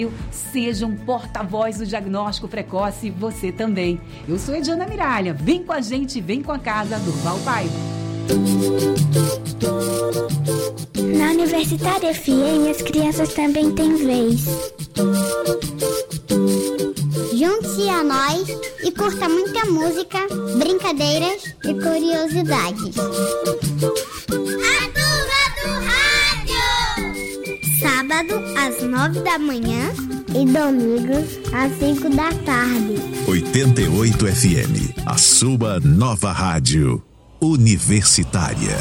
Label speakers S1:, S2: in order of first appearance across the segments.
S1: Seja um porta-voz do diagnóstico precoce, você também. Eu sou Ediana Miralha, vem com a gente, vem com a casa do Val Paiva.
S2: Na Universitária FM, as crianças também têm vez. Junte-se a nós e curta muita música, brincadeiras e curiosidades. A Turma do Rádio! Sábado, às 9 da manhã e domingo, às 5 da tarde.
S3: 88 FM, a sua nova rádio universitária.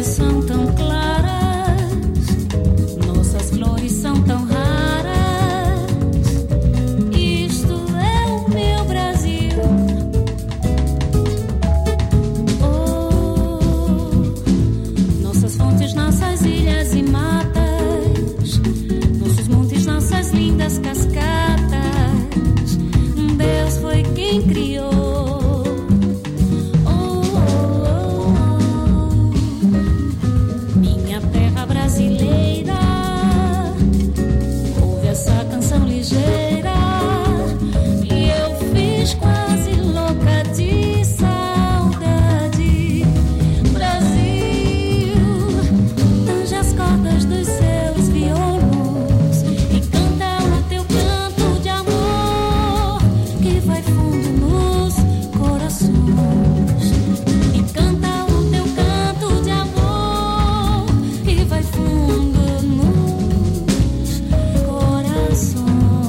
S4: cores são tão claras, nossas flores são tão raras. Isto é o meu Brasil. Oh, nossas fontes, nossas ilhas e matas, nossos montes, nossas lindas cascatas. Deus foi quem criou. Brasileira, ouve essa canção ligeira e eu fiz quase louca de saudade. Brasil, tange as cordas dos seus violos e canta o teu canto de amor que vai fundo nos corações. E canta o teu canto de amor que vai fundo nos corações.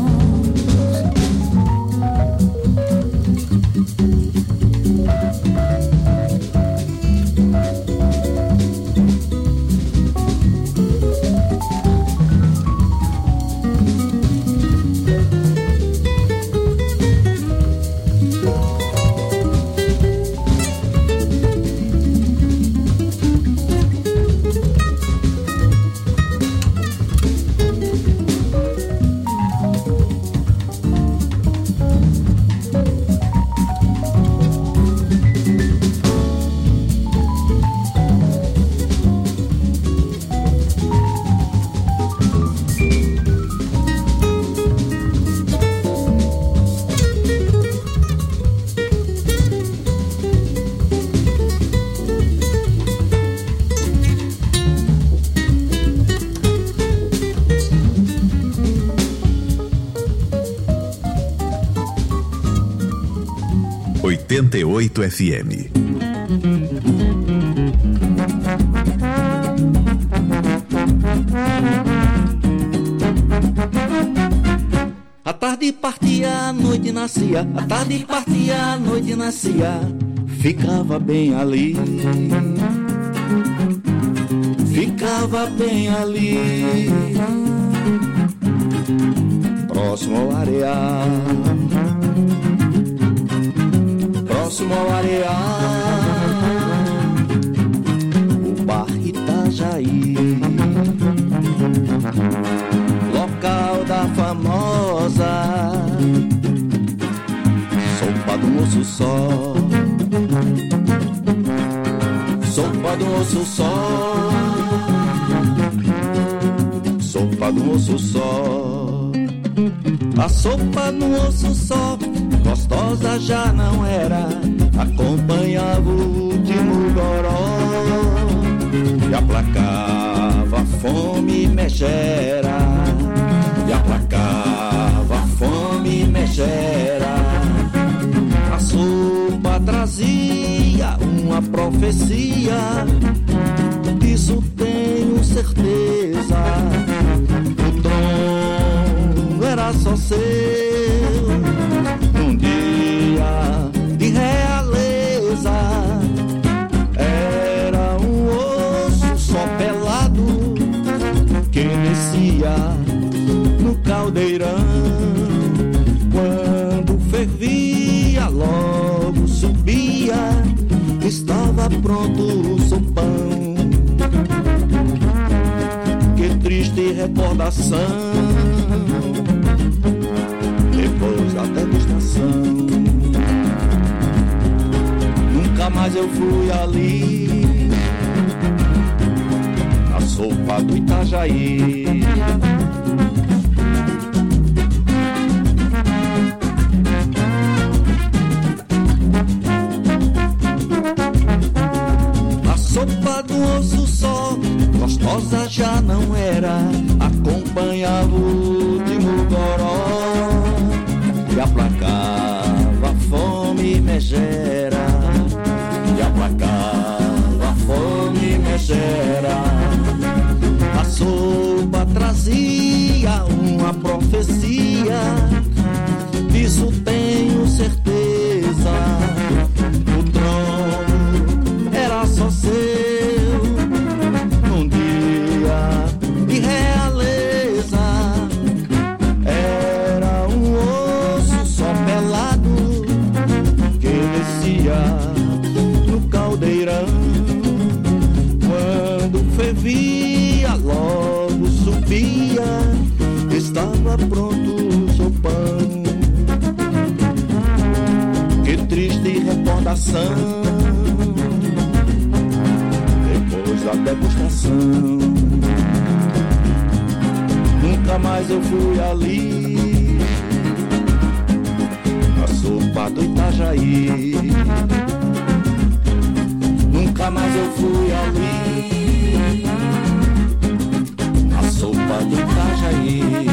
S3: 88 FM.
S5: A tarde partia, a noite nascia. A tarde partia, a noite nascia. Ficava bem ali. Ficava bem ali. Próximo ao areal. Próximo ao areal. O bar Itajaí. Local da famosa sopa do moço só. Sopa do moço só. Sopa do moço só. A sopa no osso só, gostosa já não era. Acompanhava o de Mugoró e aplacava a fome megera. E aplacava a fome megera. A sopa trazia uma profecia, disso tenho certeza. O trono era só seu num dia de realeza. Era um osso só pelado que descia no caldeirão. Quando fervia, logo subia, estava pronto o sopão. Que triste recordação, depois da degustação. Nunca mais eu fui ali, na sopa do Itajaí. A sopa do osso só, gostosa já não era. Acompanhava o de Mugoró e aplacava a fome megera. E aplacava a fome megera. A sopa trazia uma profecia, disso tenho certeza. O trono era só seu coração. Depois da degustação, nunca mais eu fui ali, na sopa do Itajaí. Nunca mais eu fui ali, na sopa do Itajaí.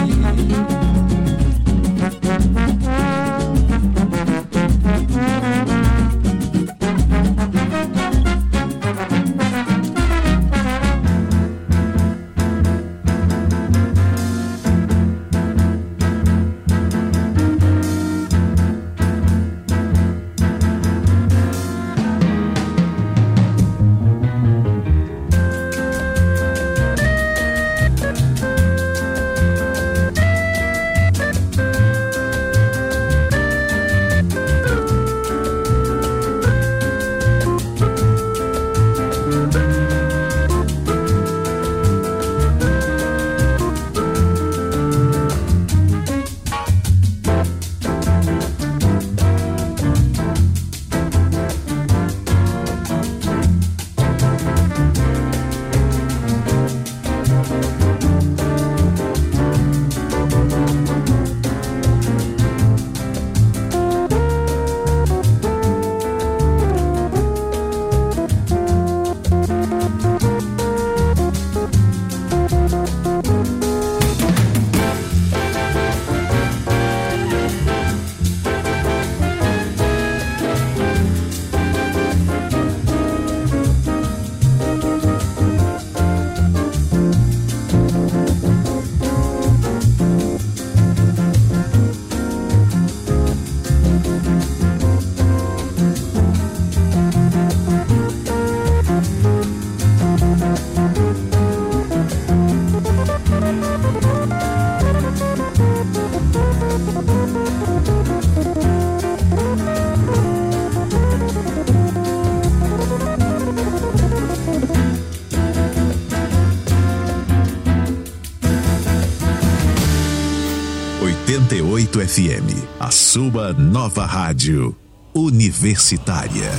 S3: 88 FM, a sua nova rádio universitária.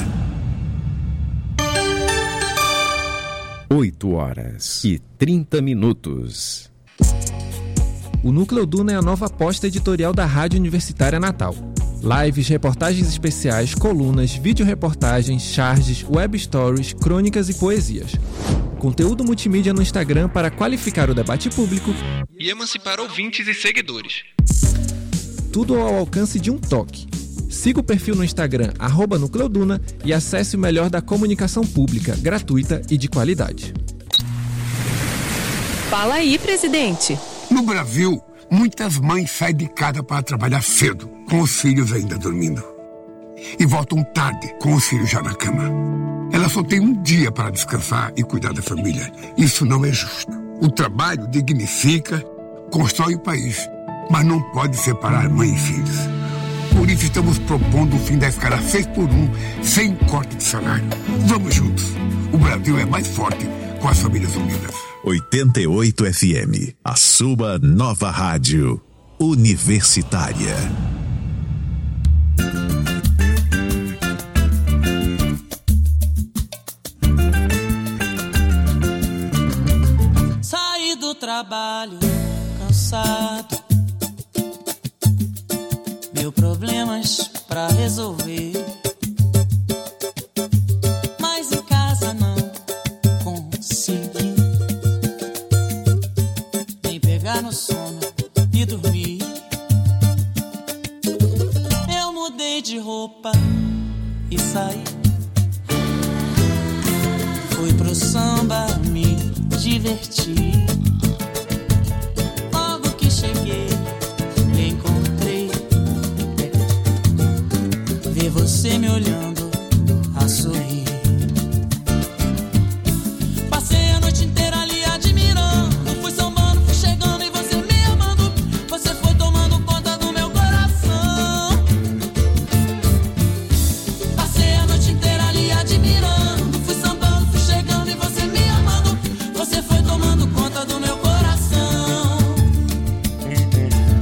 S6: 8h30. O Núcleo Duna é a nova aposta editorial da Rádio Universitária Natal. Lives, reportagens especiais, colunas, vídeo-reportagens, charges, web stories, crônicas e poesias. Conteúdo multimídia no Instagram para qualificar o debate público e emancipar ouvintes e seguidores. Tudo ao alcance de um toque. Siga o perfil no Instagram @NúcleoDuna e acesse o melhor da comunicação pública, gratuita e de qualidade.
S7: Fala aí, presidente.
S8: No Brasil, muitas mães saem de casa para trabalhar cedo, com os filhos ainda dormindo. E voltam tarde, com os filhos já na cama. Elas só têm um dia para descansar e cuidar da família. Isso não é justo. O trabalho dignifica, constrói o país, mas não pode separar mãe e filhos. Por isso estamos propondo o fim da escala 6x1, sem corte de salário. Vamos juntos. O Brasil é mais forte com as famílias unidas.
S3: 88 FM, a sua nova rádio universitária.
S9: Saí do trabalho cansado, mil problemas pra resolver, mas em casa não consegui nem pegar no sono e dormir. Eu mudei de roupa e saí, fui pro samba me divertir. Logo que cheguei, encontrei ver você me olhando a sorrir. Passei a noite inteira ali admirando, fui sambando, fui chegando e você me amando. Você foi tomando conta do meu coração. Passei a noite inteira ali admirando, fui sambando, fui chegando e você me amando. Você foi tomando conta do meu coração.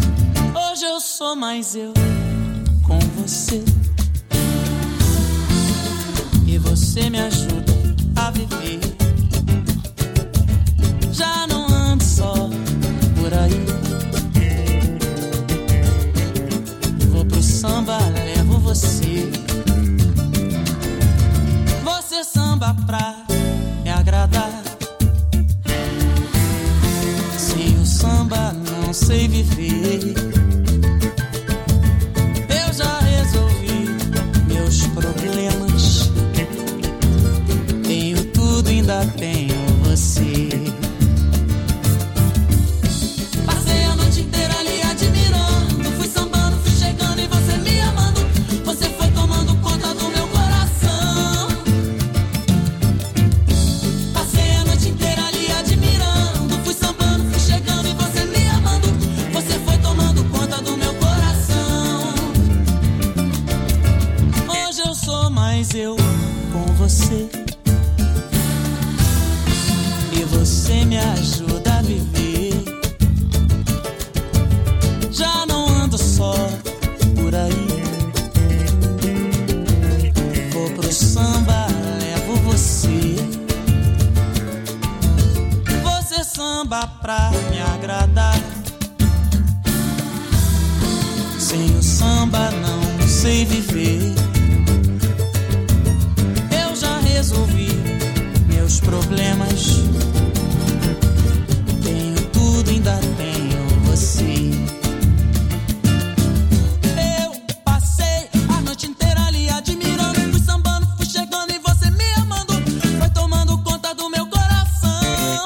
S9: Hoje eu sou mais eu com você. você me ajuda a viver. Já não ando só por aí. Vou pro samba, levo você. Você samba pra me agradar. Sem o samba não sei viver. Eu já resolvi meus problemas. Tenho tudo, ainda tenho você. Passei a noite inteira ali admirando. Fui sambando, fui chegando e você me amando. Você foi tomando conta do meu coração. Passei a noite inteira ali admirando. Fui sambando, fui chegando e você me amando. Você foi tomando conta do meu coração. Hoje eu sou mais eu com você. E você me ajuda a viver. Já não ando só por aí. Vou pro samba, levo você. Você samba pra me agradar. Sem o samba não sei viver. Eu já resolvi meus problemas. Tenho tudo, ainda tenho você. Eu passei a noite inteira ali admirando. Fui sambando, fui chegando e você me amando. Foi tomando conta do meu coração.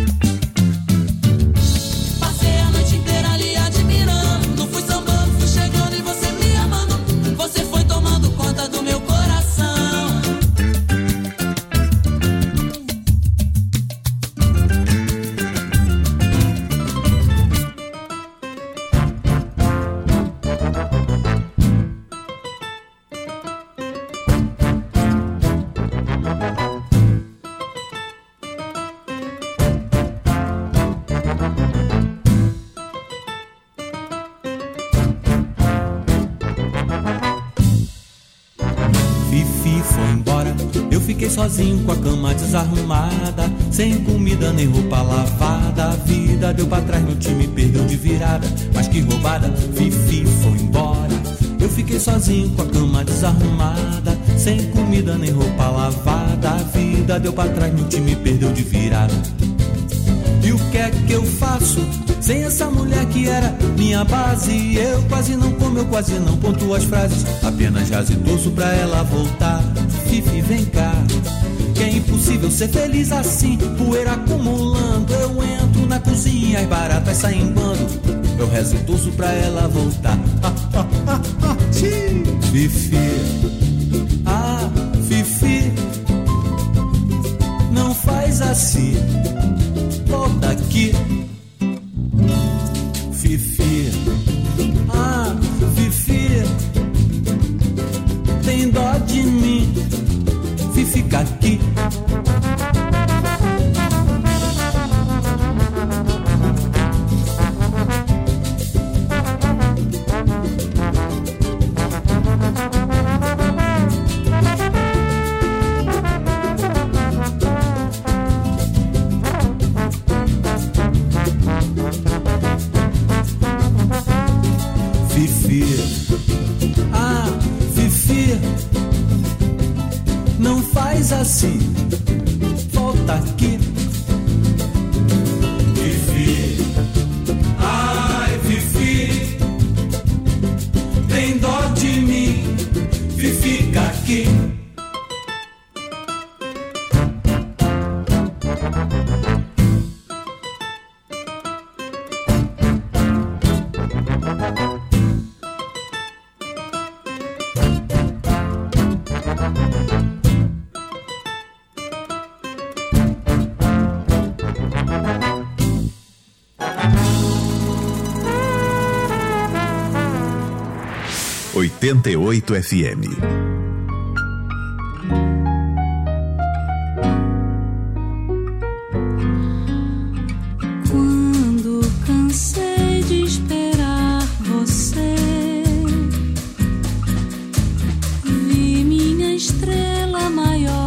S9: Passei a noite inteira ali admirando. Fui sambando, fui chegando e você me amando. Você foi tomando conta do meu coração.
S5: Fifi foi embora, eu fiquei sozinho com a cama desarrumada, sem comida nem roupa lavada. A vida deu pra trás, meu time perdeu de virada. Mas que roubada, Fifi foi embora. Eu fiquei sozinho com a cama desarrumada, sem comida nem roupa lavada. A vida deu pra trás, meu time perdeu de virada. E o que é que eu faço sem essa mulher que era minha base? Eu quase não como, eu quase não pontuo as frases. Apenas raso e torço pra ela voltar. Fifi, vem cá, que é impossível ser feliz assim. Poeira acumulando, eu entro na cozinha, as baratas saem em bando. Eu rezo e torço pra ela voltar. Fifi, ah, Fifi, não faz assim. Volta aqui, Fifi, ah, Fifi, tem dó de mim, Fifi, fica aqui. Fifi, ah, Fifi, não faz assim, volta aqui. Fifi, ai, Fifi, tem dó de mim, Fifi, fica aqui.
S3: ...88 FM.
S4: Quando cansei de esperar você, vi minha estrela maior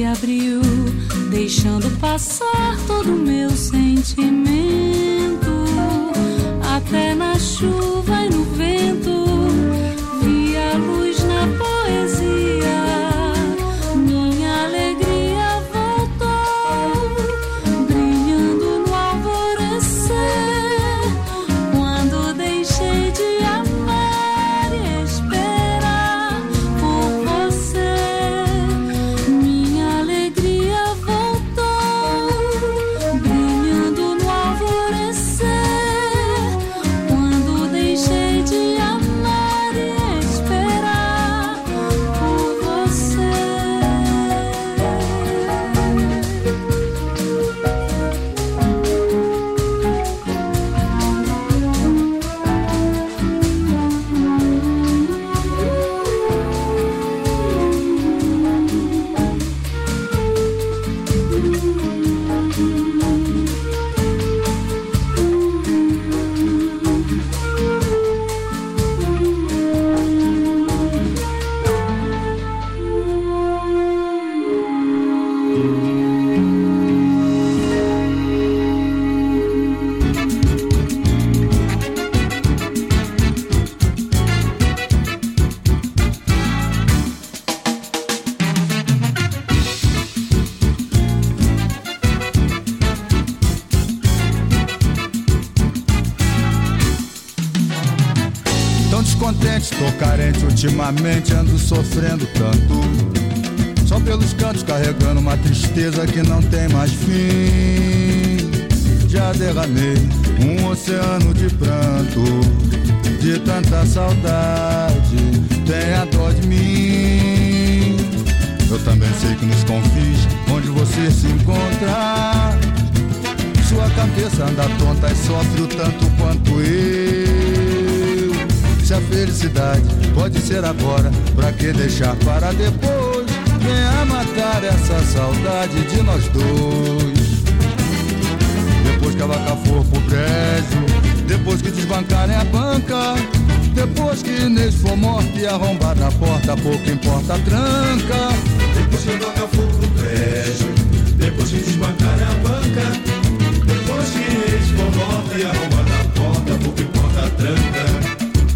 S4: abriu, deixando passar todo o meu sentimento. Até na chuva e no vento vi a luz na poesia. Minha alegria voltou, brilhando no alvorecer. Quando deixei de amar e esperar por você, minha alegria voltou, brilhando no alvorecer. Quando deixei de amar e esperar por você.
S7: Tão descontente, tô carente, ultimamente ando sofrendo tanto. Só pelos cantos carregando uma tristeza que não tem mais fim. Já derramei um oceano de pranto, de tanta saudade, tenha dó de mim. Eu também sei que nos confins, onde você se encontra, sua cabeça anda tonta e sofre o tanto quanto eu. Se a felicidade pode ser agora, pra que deixar para depois? Venha matar essa saudade de nós dois. Depois que a vaca for pro brejo, depois que desbancarem a banca, depois que Inês for morta e arrombada a porta, pouco importa a tranca.
S10: Depois que a vaca for pro brejo, depois que desbancarem a banca, depois que Inês for morta e arrombada a porta, pouco importa a tranca.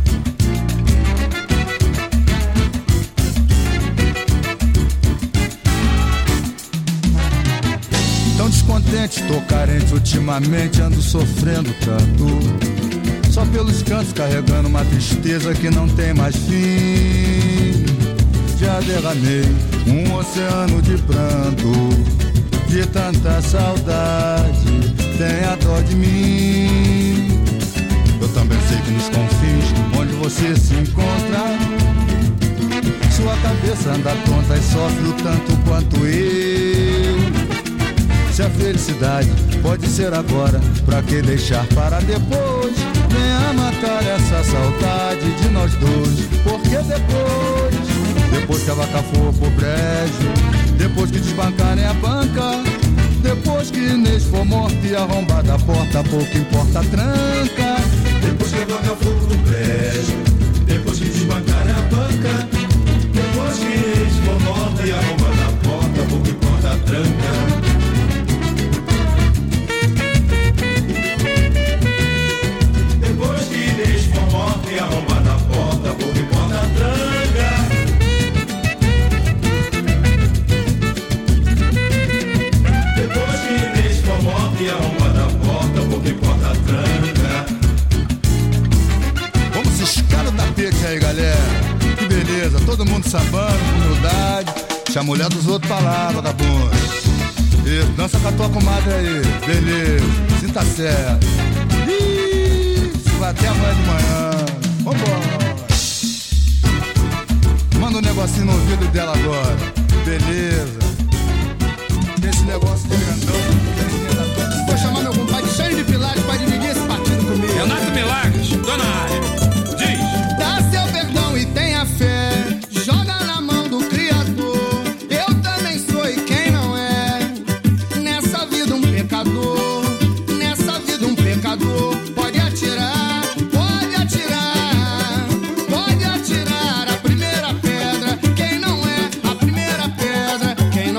S7: Tão descontente, tô carente, ultimamente ando sofrendo tanto. Só pelos cantos carregando uma tristeza que não tem mais fim. Já derramei um oceano de pranto, de tanta saudade, tenha dó de mim. Eu também sei que nos confins, onde você se encontra, sua cabeça anda tonta e sofre o tanto quanto eu. Se a felicidade pode ser agora, pra que deixar para depois? Venha matar essa saudade de nós dois. Porque depois que a vaca for pro brejo, depois que desbancarem a banca, depois que Inês for morta e arrombada a porta, pouco importa a tranca.
S10: Depois que a vaca for pro brejo, depois que desbancarem a banca, depois que Inês for morta e arrombada a porta, pouco importa a tranca. Depois que Inês for morta e arrombada a porta, pouco importa a tranca. Depois que Inês for morta e arrombada a porta, pouco importa a tranca.
S7: Vamos ciscar o tapete aí, galera. Que beleza, todo mundo sambando, com humildade. Se a mulher dos outros pra lá, vagabundo. Isso, dança com a tua comadre aí. Beleza, sinta certo. Vai até amanhã de manhã. Vambora. Manda um negocinho no ouvido dela agora. Beleza. Esse negócio de grandão.
S11: Vou chamar meu compadre cheio de pilares pra dividir esse partido comigo.
S12: Renato Milagres, dona área. Diz.
S11: Dá seu perdão e tenha fé. Joga na mão do Criador. Eu também sou e quem não é. Nessa vida um pecador. Nessa vida um pecador. Pode atirar. Pode atirar a primeira pedra. Quem não é a primeira pedra. Quem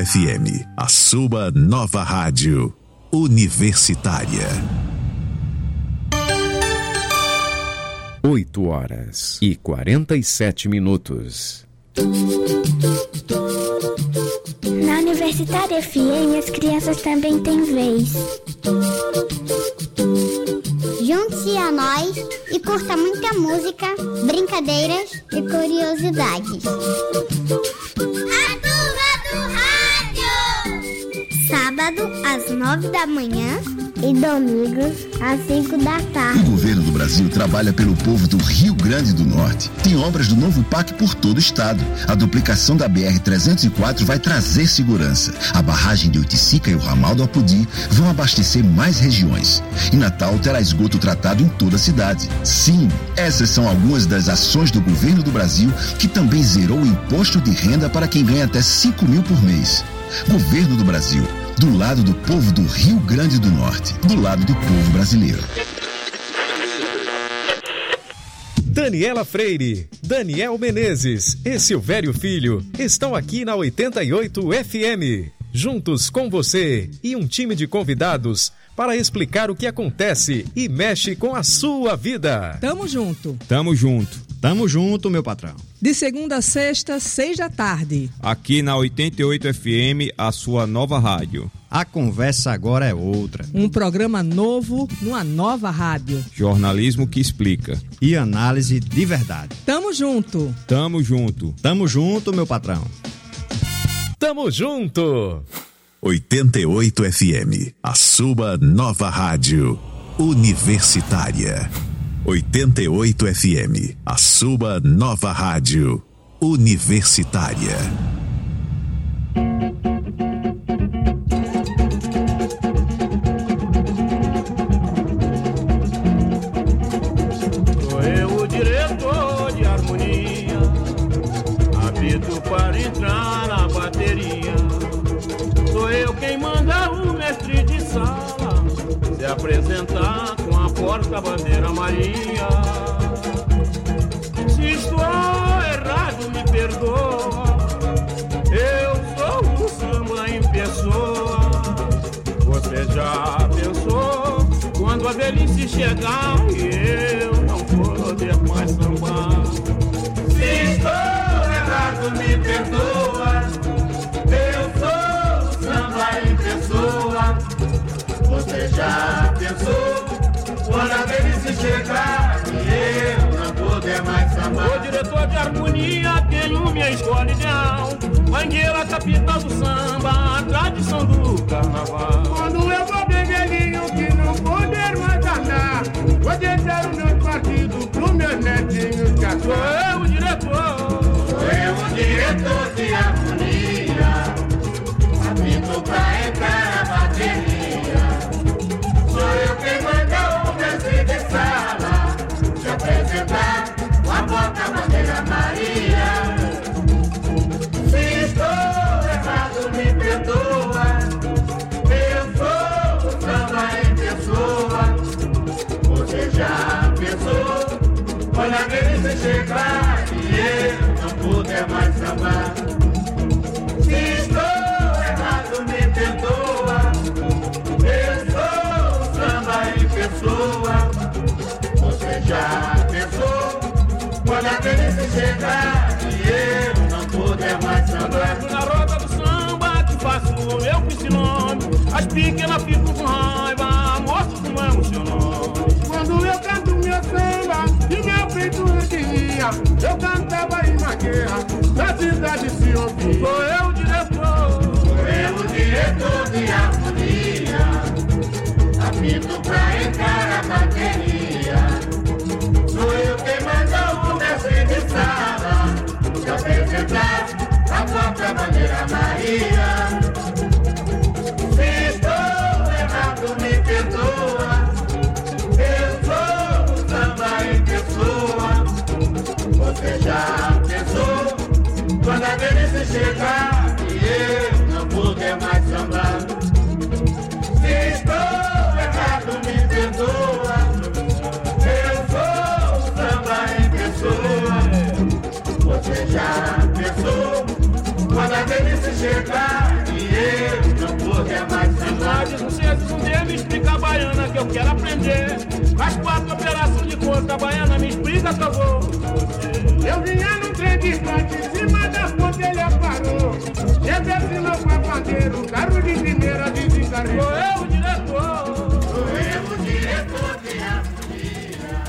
S3: FM, a sua nova rádio universitária.
S13: 8h47.
S2: Na Universitária FM, as crianças também têm vez. Junte-se a nós e curta muita música, brincadeiras e curiosidades. A Turma do Rádio! Sábado, às 9 da manhã e domingos, às 5 da tarde.
S14: O governo do Brasil trabalha pelo povo do Rio Grande do Norte. Tem obras do novo PAC por todo o estado. A duplicação da BR-304 vai trazer segurança. A barragem de Oiticica e o ramal do Apodi vão abastecer mais regiões. E Natal terá esgoto tratado em toda a cidade. Sim, essas são algumas das ações do governo do Brasil, que também zerou o imposto de renda para quem ganha até 5 mil por mês. Governo do Brasil, do lado do povo do Rio Grande do Norte, do lado do povo brasileiro.
S15: Daniela Freire, Daniel Menezes e Silvério Filho estão aqui na 88 FM, juntos com você e um time de convidados para explicar o que acontece e mexe com a sua vida.
S16: Tamo junto.
S17: Tamo junto. Tamo junto, meu patrão.
S16: De segunda a sexta, 6 da tarde.
S17: Aqui na 88 FM, a sua nova rádio.
S18: A conversa agora é outra.
S16: Um programa novo numa nova rádio.
S17: Jornalismo que explica.
S18: E análise de verdade.
S16: Tamo junto.
S17: Tamo junto.
S18: Tamo junto, meu patrão.
S15: Tamo junto.
S3: 88 FM, a sua nova rádio universitária. 88 FM, a sua nova rádio universitária.
S10: Sou eu o diretor de harmonia, apito para entrar na bateria. Sou eu quem manda o mestre de sala se apresentar com a porta-bandeira Maria. Se estou errado, me perdoa. Eu sou o samba em pessoa. Você já pensou quando a velhice chegar e eu não poder mais sambar? Se estou errado, me perdoa. Eu sou o samba em pessoa. Você já pensou quando a velhice chegar e eu não poder mais sambar? Sou diretor de harmonia, tenho minha escola ideal. Mangueira, capital do samba, a tradição do carnaval. Quando eu vou bem velhinho que não poder mais andar, vou deixar o meu partido pro meu netinho que sou eu o diretor. Sou eu o diretor de harmonia, apito pra entrar na bateria. Sou eu quem manda o mestre de sala se apresentar com a porta-bandeira Maria. Se estou errado, me perdoa. Eu sou o samba em pessoa. Você já pensou quando a velhice chegar e eu não puder mais sambar? Se estou errado, me perdoa. Eu sou o samba em pessoa. Você já pensou quando a velhice chegar e eu não puder mais sambar? Na roda do samba que faço o meu nome. As pequenas ficam com raiva, mostro como é o seu nome. Quando eu canto meu samba e meu peito requeria, eu cantava em Maqueira, na cidade se ouvia. Sou eu o diretor. Sou eu o diretor de harmonia, apito pra entrar na bateria. Sou eu quem manda o mestre de sala se apresentar a porta-bandeira Maria. Se estou errado, me perdoa. Eu sou o samba em pessoa. Você já pensou quando a velhice chegar baiana que eu quero aprender. As 4 operações de conta baiana me explica que eu vou. Eu vinha num trem distante, em cima da ponte ele parou. Chega-se meu papadeiro, carro de primeira desencarregou. Sou eu o diretor. Sou eu o diretor de harmonia.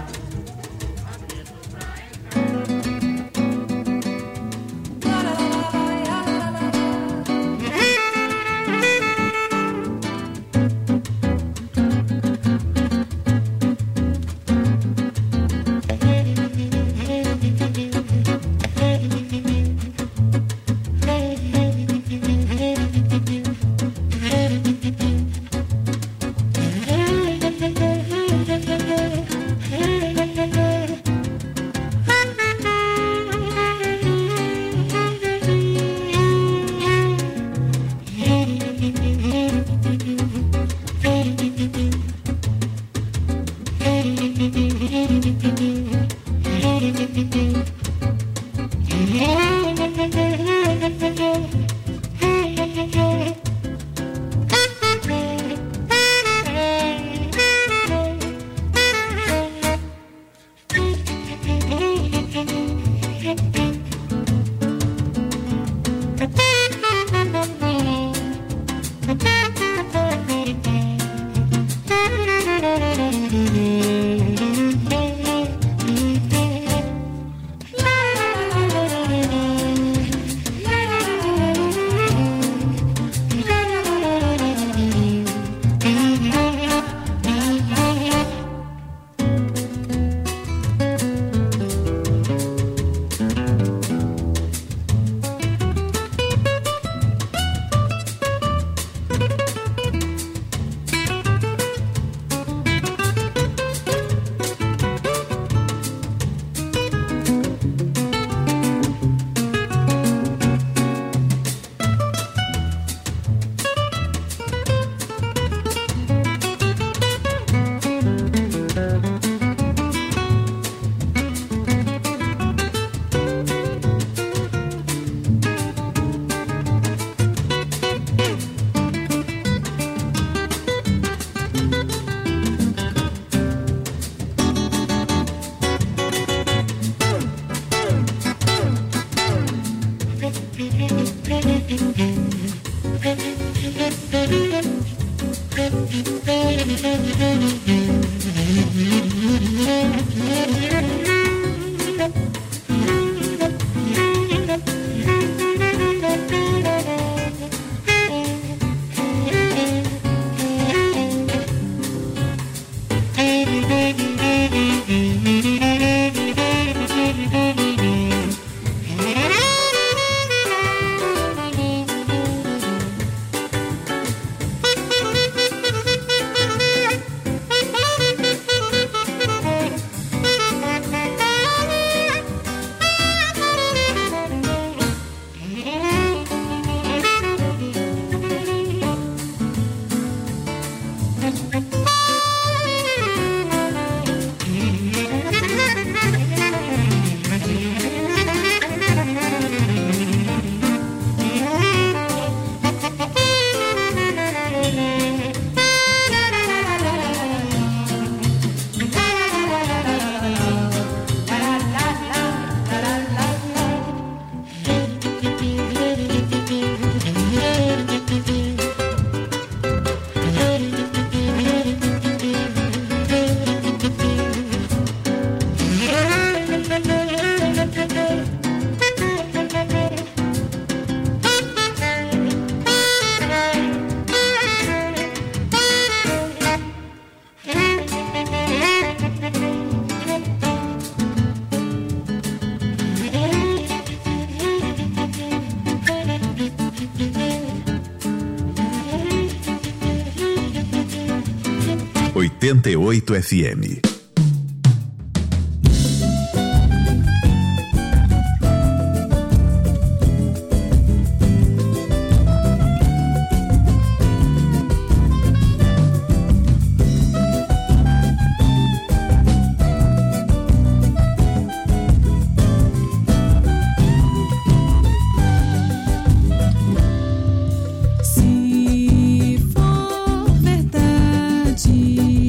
S3: FM.
S4: Se for verdade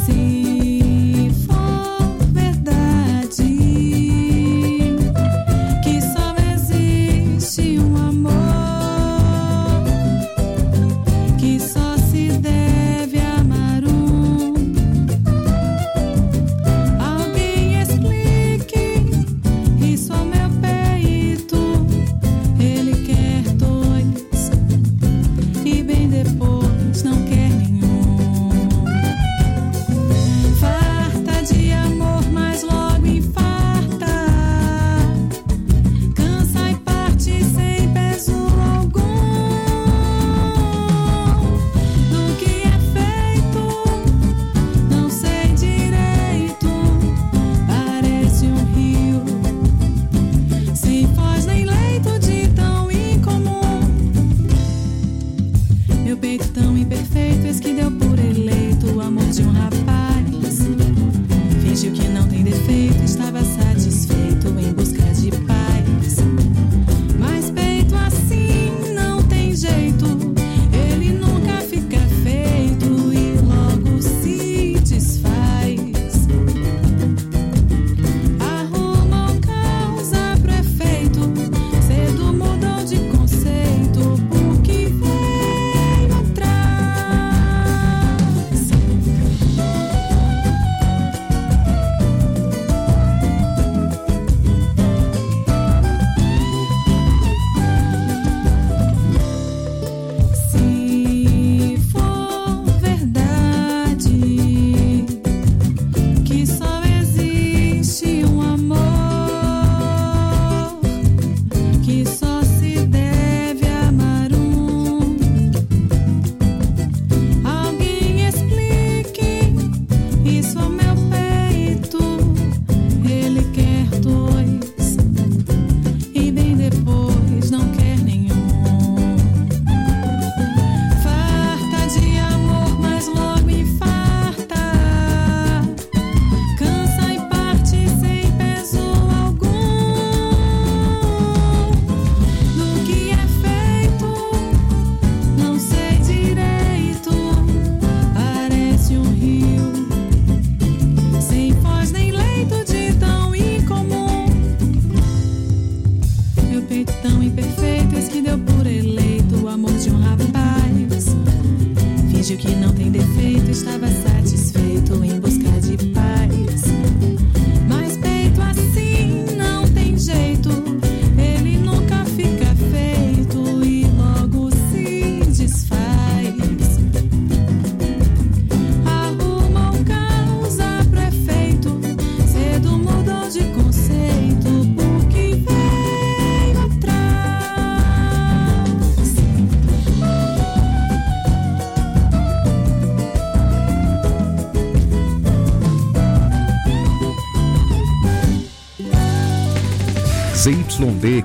S13: ZYD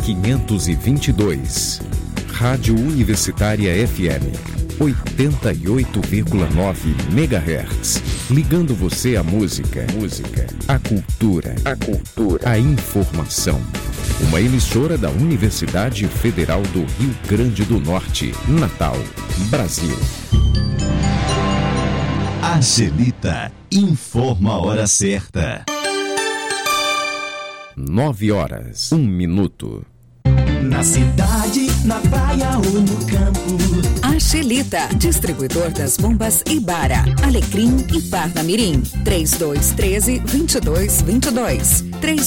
S13: 522, Rádio Universitária FM, 88,9 MHz. Ligando você à música, à cultura, à informação. Uma emissora da Universidade Federal do Rio Grande do Norte, Natal, Brasil.
S3: Angelita informa a hora certa.
S13: 9h, 1 minuto.
S9: Na cidade, na praia ou no campo.
S19: Angelita, distribuidor das bombas Ibara, Alecrim e Parnamirim. 3213-2222.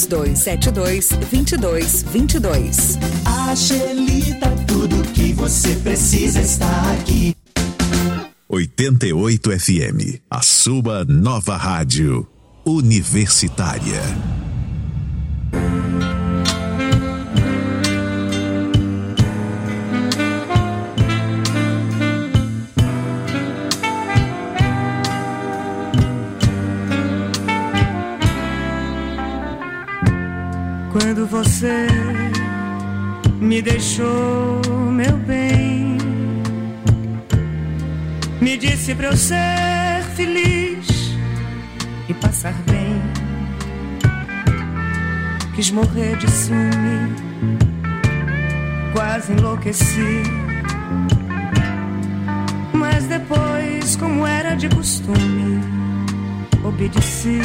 S19: 3272-2222.
S9: Angelita, tudo que você precisa está aqui.
S3: 88 FM, a sua nova rádio universitária.
S20: Quando você me deixou, meu bem, me disse pra eu ser feliz e passar bem. Quis morrer de ciúme, quase enlouqueci. Mas depois, como era de costume, obedeci.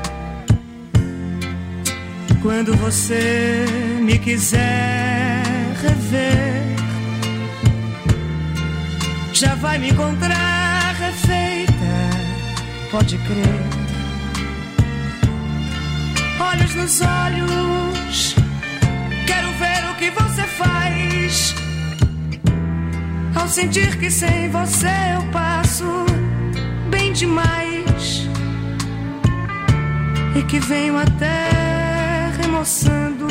S20: Quando você me quiser rever, já vai me encontrar refeita, pode crer. Olhos nos olhos, quero ver o que você faz. Ao sentir que sem você eu passo bem demais, e que venho até remoçando,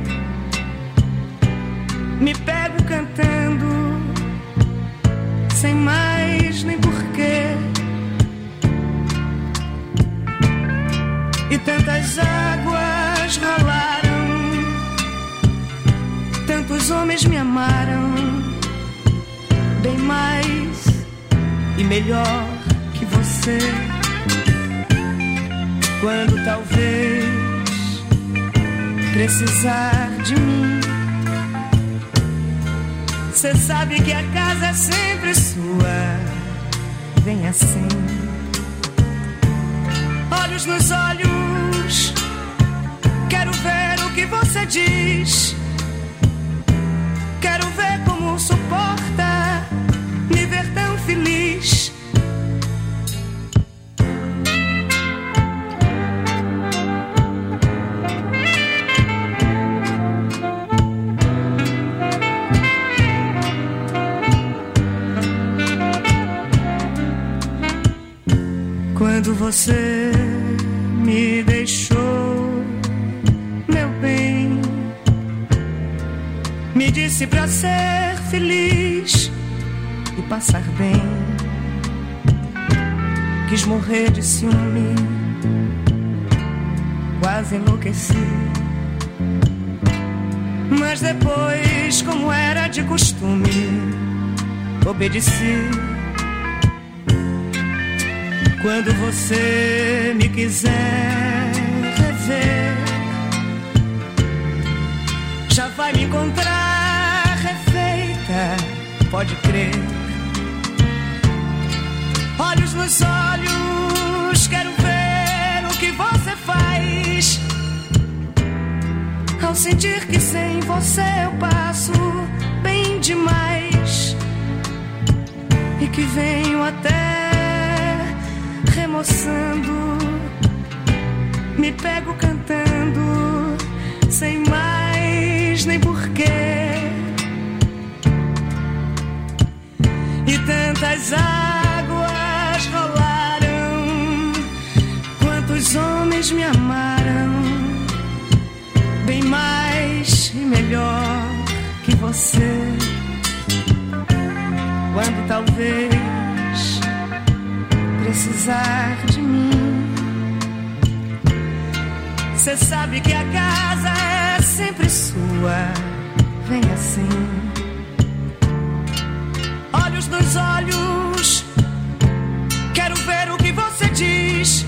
S20: me pego cantando, sem mais nem porquê. E tantas águas rolaram, tantos homens me amaram, bem mais e melhor que você. Quando talvez precisar de mim, cê sabe que a casa é sempre sua. Vem assim, olhos nos olhos, quero ver o que você diz. Quero ver como suporta me ver tão feliz. Quando você me deixou, meu bem, me disse pra ser feliz e passar bem. Quis morrer de ciúme, quase enlouqueci. Mas depois, como era de costume, obedeci. Quando você me quiser rever, já vai me encontrar refeita, pode crer. Olhos nos olhos, quero ver o que você faz. Ao sentir que sem você eu passo bem demais, e que venho até remoçando, me pego cantando, sem mais nem porquê. E tantas águas rolaram, quantos homens me amaram, bem mais e melhor que você. Quando talvez precisar de mim, cê sabe que a casa é sempre sua. Vem assim, olhos nos olhos, quero ver o que você diz.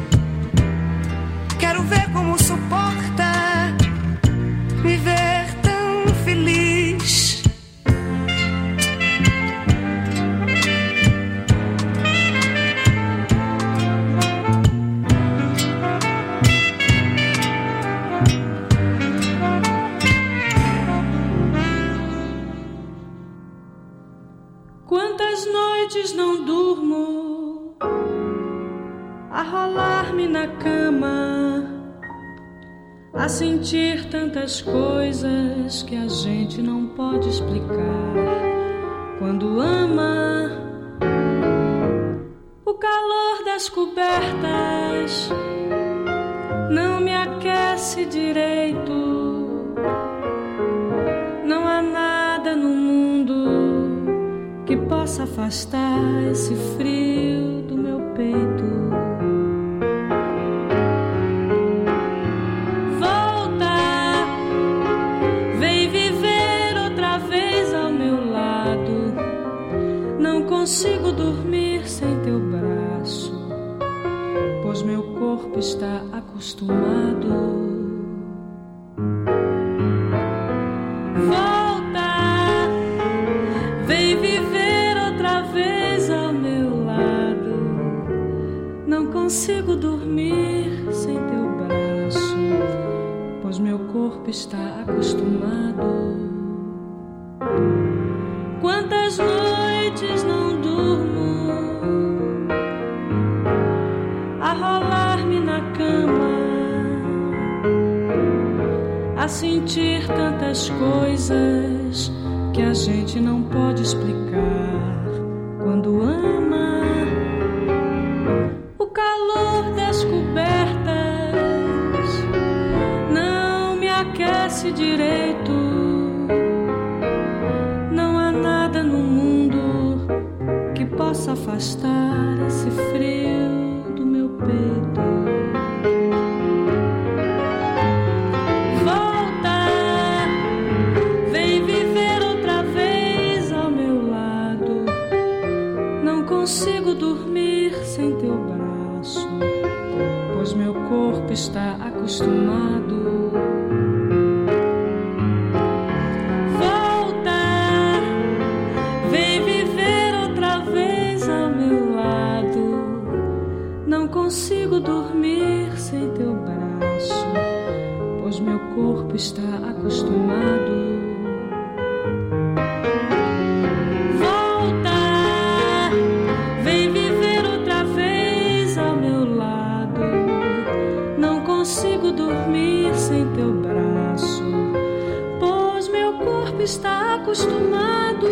S20: Quero ver como suporta me ver tão feliz.
S4: Quantas noites não durmo a rolar-me na cama, a sentir tantas coisas que a gente não pode explicar. Quando ama o calor das cobertas, não me aquece direito. Não há nada no mundo que possa afastar esse frio do meu peito. Volta, vem viver outra vez ao meu lado. Não consigo dormir sem teu braço, pois meu corpo está acostumado. Consigo
S20: consigo dormir sem teu braço, pois meu corpo está acostumado. Quantas noites não durmo a rolar-me na cama, a sentir tantas coisas que a gente não pode explicar quando ama. O calor das cobertas não me aquece direito. Não há nada no mundo que possa afastar esse frio do meu peito. Volta, vem viver outra vez ao meu lado. Não consigo dormir sem teu braço, pois meu corpo está acostumado. Volta, vem viver outra vez ao meu lado. Não consigo dormir sem teu braço, pois meu corpo está acostumado. Está acostumado.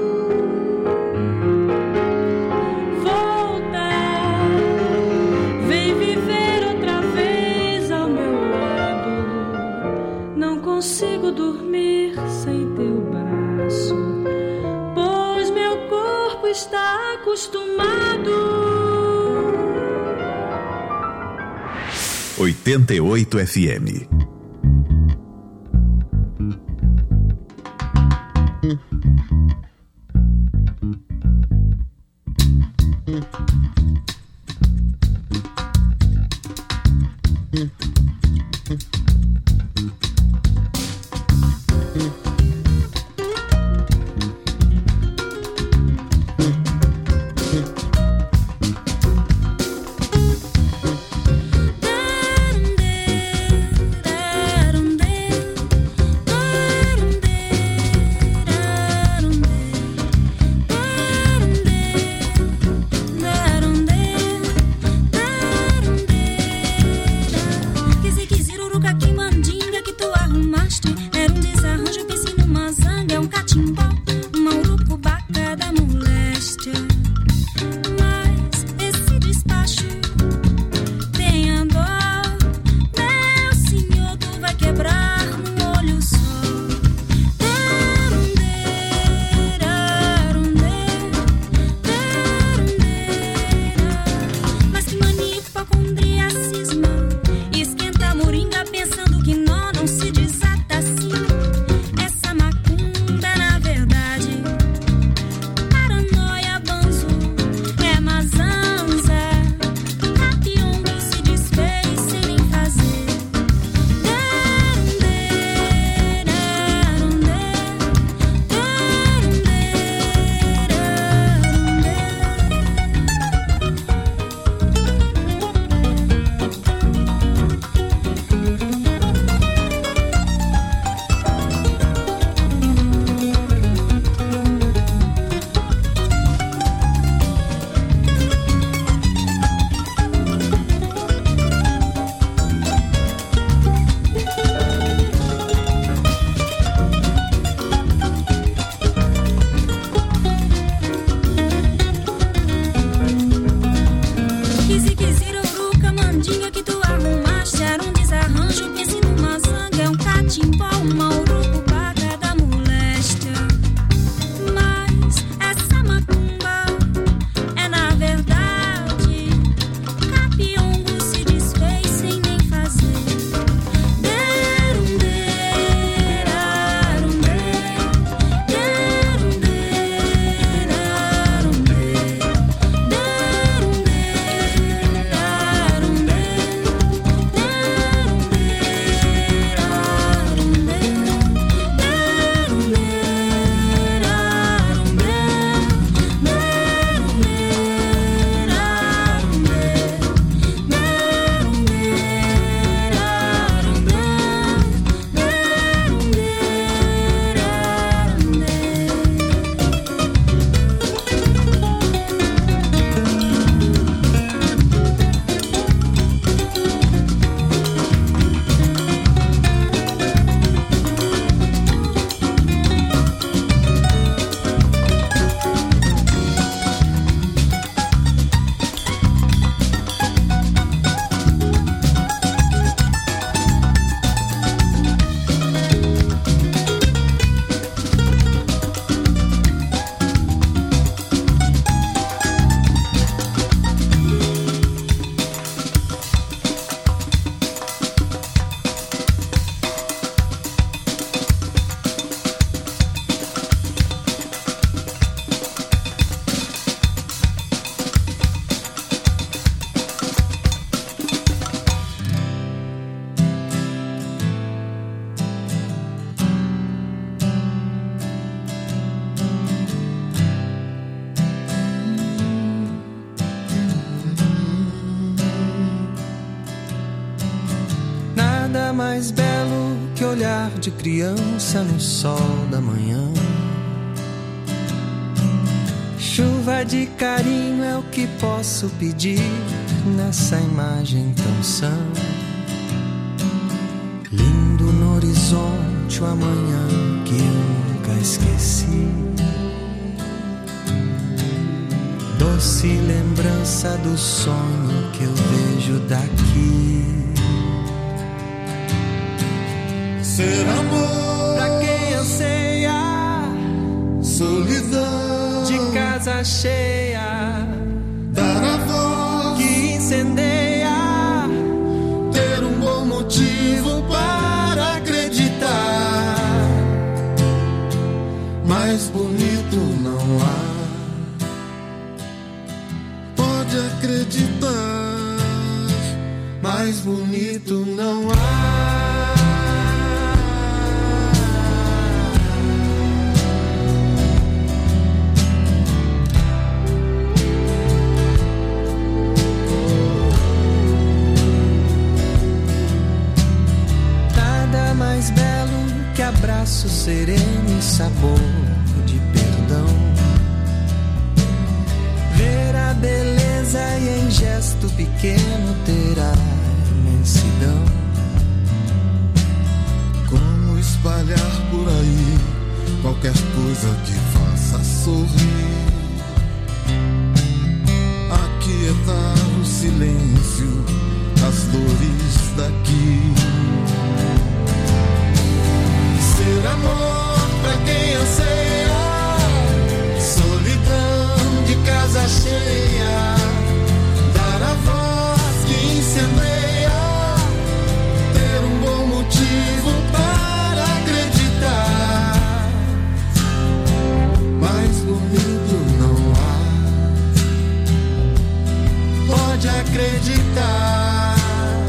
S20: Volta, vem viver outra vez ao meu lado. Não consigo dormir sem teu braço, pois meu corpo está acostumado.
S3: 88 FM.
S4: Da
S21: Nada mais belo que olhar de criança no sol da manhã. Chuva de carinho é o que posso pedir nessa imagem tão sã. Lindo no horizonte o amanhã que eu nunca esqueci. Doce lembrança do sonho que eu vejo daqui.
S22: Ser amor
S21: pra quem anseia,
S22: solidão
S21: de casa cheia,
S22: dar a voz
S21: que incendeia,
S22: ter um bom motivo para acreditar. Mais bonito não há. Pode acreditar, mais bonito não há.
S21: Nada mais belo que abraço sereno e sabor de perdão. Ver a beleza e em gesto pequeno ter a imensidão.
S22: Como espalhar por aí qualquer coisa que faça sorrir. Aquietar o silêncio, as dores daqui. Ser amor pra quem anseia, solidão de casa cheia, dar a voz que incendeia, ter um bom motivo